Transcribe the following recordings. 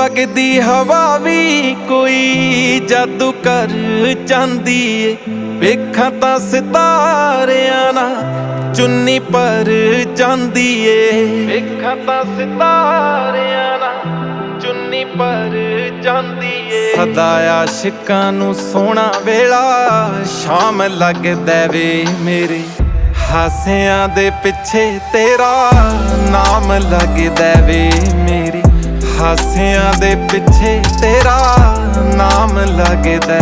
ਵਗਦੀ ਹਵਾ ਵੀ ਕੋਈ ਜਾਦੂ ਕਰ ਜਾਂਦੀ ਏ। ਵੇਖਾਂ ਤਾਂ ਸਿਤਾਰਿਆਂ ਨਾਲ ਚੁੰਨੀ ਪਰ ਜਾਂਦੀ ਏ। ਵੇਖਾਂ ਤਾਂ ਸਿਤਾਰਿਆਂ ਨਾਲ ਚੁੰਨੀ ਪਰ ਜਾਂਦੀ ਏ। ਸਦਾ ਆਸ਼ਿਕਾਂ ਨੂੰ ਸੋਹਣਾ ਵੇਲਾ ਸ਼ਾਮ ਲੱਗਦਾ ਵੇ ਮੇਰੇ। ਹਾਸਿਆਂ ਦੇ ਪਿੱਛੇ ਤੇਰਾ ਨਾਮ ਲੱਗਦਾ ਵੇ ਮੇਰੇ। ਹਾਸਿਆਂ ਦੇ ਪਿੱਛੇ ਤੇਰਾ ਨਾਮ ਲੱਗਦਾ।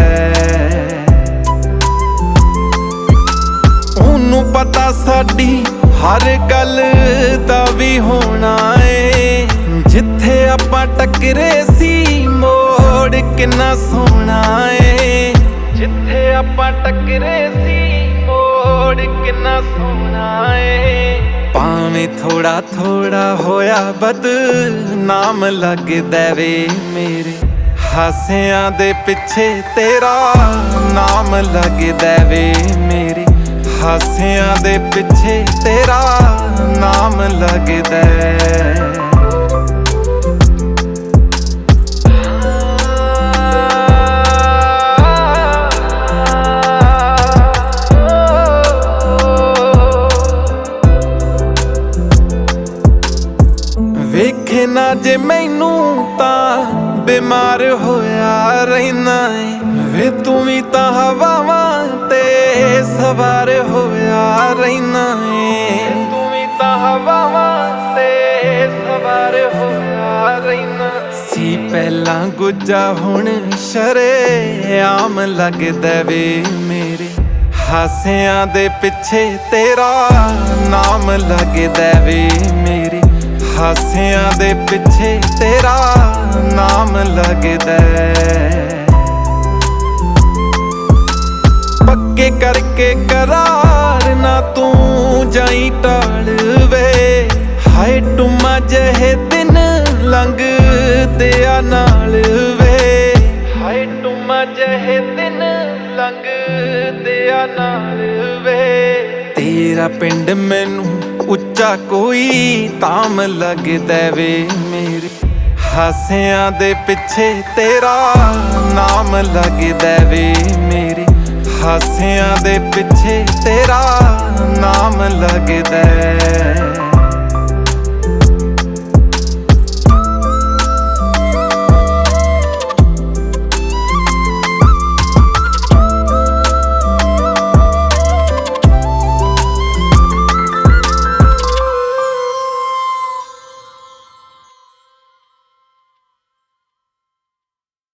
ਉਹਨੂੰ ਪਤਾ ਸਾਡੀ ਹਰ ਗੱਲ ਦਾ ਵੀ ਹੋਣਾ ਏ। ਜਿੱਥੇ ਆਪਾਂ ਟੱਕਰੇ ਸੀ ਮੋੜ ਕਿੰਨਾ ਸੋਹਣਾ ਏ। ਜਿੱਥੇ ਆਪਾਂ ਟੱਕਰੇ ਸੀ ਮੋੜ ਕਿੰਨਾ ਸੋਹਣਾ ਏ। ਭਾਵੇਂ ਥੋੜਾ ਥੋੜਾ ਹੋਇਆ ਬਦਨਾਮ ਲੱਗਦਾ ਵੇ ਮੇਰੇ। ਹਾਸਿਆਂ ਦੇ ਪਿੱਛੇ ਤੇਰਾ ਨਾਮ ਲੱਗਦਾ ਵੇ ਮੇਰੇ। ਹਾਸਿਆਂ ਦੇ ਪਿੱਛੇ ਤੇਰਾ ਨਾਮ ਲੱਗਦਾ। ਵੇਖੇ ਨਾ ਜੇ ਮੈਨੂੰ ਤਾਂ ਬਿਮਾਰ ਹੋਇਆ ਰਹਿਣਾ ਏ। ਵੇ ਤੂੰ ਵੀ ਤਾਂ ਹਵਾਵਾਂ ਤੇ ਸਵਾਰ ਹੋਇਆ ਰਹਿਣਾ ਏ। ਤੂੰ ਵੀ ਤਾਂ ਹਵਾਵਾਂ ਤੇ ਸਵਾਰ ਹੋਇਆ ਰਹਿਣਾ ਸੀ। ਪਹਿਲਾਂ ਗੁੱਜਾ ਹੁਣ ਸ਼ਰੇਆਮ ਲੱਗਦਾ ਵੇ ਮੇਰੇ। ਹਾਸਿਆਂ ਦੇ ਪਿੱਛੇ ਤੇਰਾ ਨਾਮ ਲੱਗਦਾ ਵੇ ਮੇਰੇ। ਹਾਸਿਆਂ ਦੇ ਪਿੱਛੇ ਤੇਰਾ ਨਾਮ ਲੱਗਦਾ। ਪੱਕੇ ਕਰਕੇ ਕਰਾਰ ਨਾ ਤੂੰ ਜਾਈ ਟਾਲ ਵੇ। ਹਾਏ ਟੁੰਮਾ ਜਿਹੇ ਦਿਨ ਲੰਘਦੇ ਆ ਨਾਲ ਵੇ। ਹਾਏ ਟੁੰਮਾ ਜਿਹੇ ਦਿਨ ਲੰਘਦੇ ਆ ਨਾਲ ਵੇ। ਤੇਰਾ ਪਿੰਡ ਮੈਨੂੰ ਉੱਚਾ ਕੋਈ ਧਾਮ ਲੱਗਦਾ ਵੇ ਮੇਰੇ। ਹਾਸਿਆਂ ਦੇ ਪਿੱਛੇ ਤੇਰਾ ਨਾਮ ਲੱਗਦਾ ਵੇ ਮੇਰੇ। ਹਾਸਿਆਂ ਦੇ ਪਿੱਛੇ ਤੇਰਾ ਨਾਮ ਲੱਗਦਾ।